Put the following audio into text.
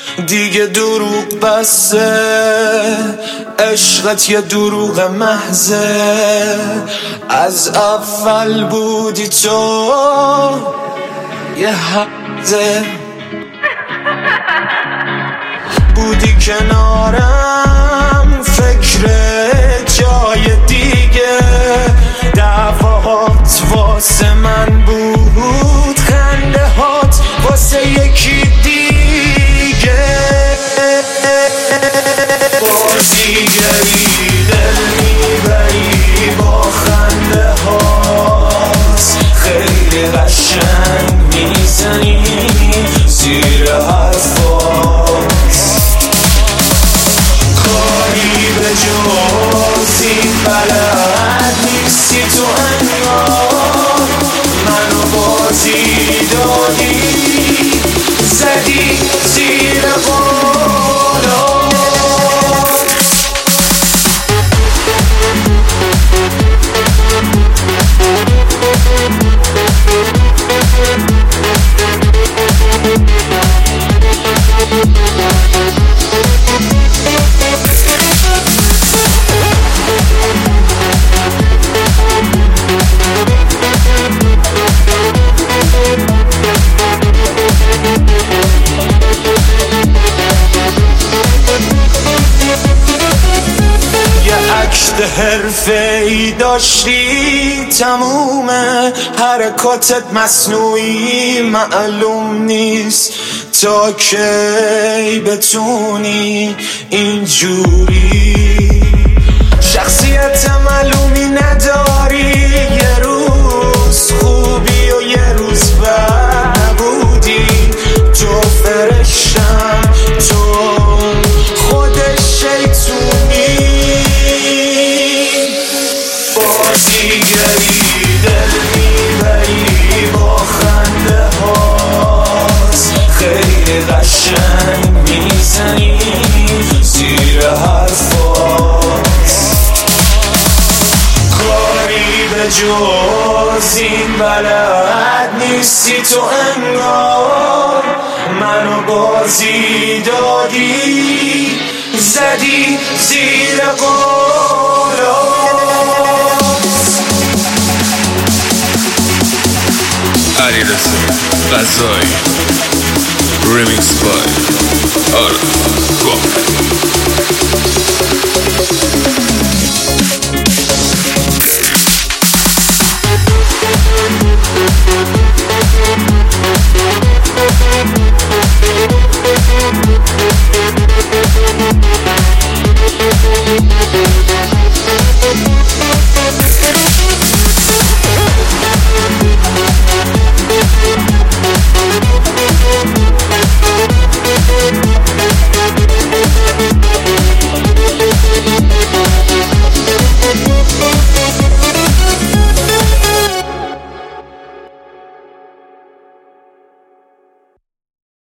دیگه دروغ بسته، عشقت یه دروغ محضه. از اول بودی تو یه حقه، بودی کنارم فکر جای دیگه. دعواهات واسه من بود، خنده هات واسه یکی دیگه. بازیگری دل میبری با خنده هات، خیلی قشنگ میزنی زیر حرفات. کاری به جز این بلد نیستی تو انگار، منو بازی دادی زدی زیر بالا. حرفه‌ای داشتی تموم حرکاتت مصنوعی، معلوم نیست تا کی بتونی اینجوری. شخصیت معلومی نداری، یه روز خوبی و یه روز بد بودی. تو فرشتم، تو خود شیطونی. بازیگری دل میبری با خنده هات، خیلی قشنگ میزنی زیر حرفات. کاری به جز این بلد نیستی تو انگار، منو بازی دادی زدی زیر قولات. علیرضا غذایی ریمیکس بای آرف گفت.